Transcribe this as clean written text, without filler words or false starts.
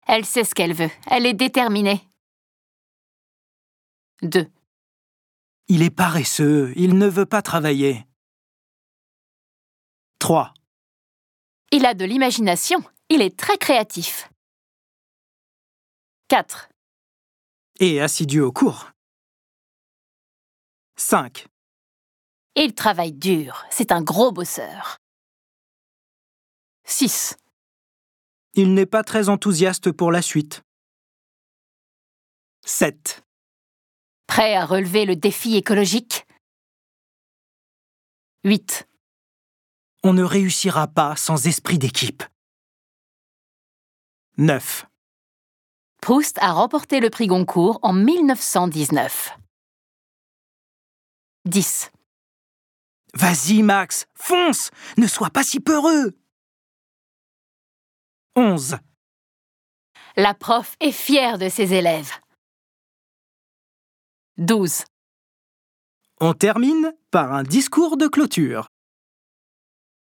Elle sait ce qu'elle veut. Elle est déterminée. 2. Il est paresseux, il ne veut pas travailler. 3. Il a de l'imagination. Il est très créatif. 4. Et assidu au cours. 5. Il travaille dur. C'est un gros bosseur. 6. Il n'est pas très enthousiaste pour la suite. 7. Prêt à relever le défi écologique. 8. On ne réussira pas sans esprit d'équipe. 9. Proust a remporté le prix Goncourt en 1919. 10. Vas-y, Max, fonce! Ne sois pas si peureux! 11. La prof est fière de ses élèves. 12. On termine par un discours de clôture.